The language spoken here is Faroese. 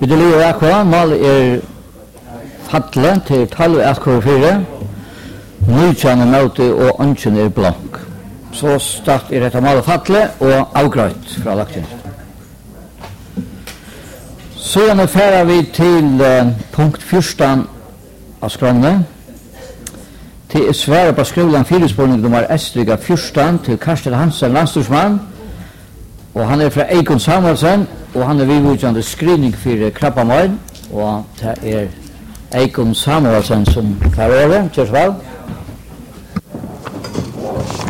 Vi det livet akkurat, mål fattelig til 12 akkurat 4. Nykjane møte og ønsken blank. Så start dette mål fattelig og avgrøyt fra lagtjen. Så færer vi til punkt 14 av skrånene. Til svære på skolen 4-spårning nummer Estriga 14 til Karsten Hansen, landstorsmann. Og han fra Eikon Samuelsen, og han vidvudgjende screening for krabbamål. Og det Eikon Samuelsen som klarer det. Kjørs vel.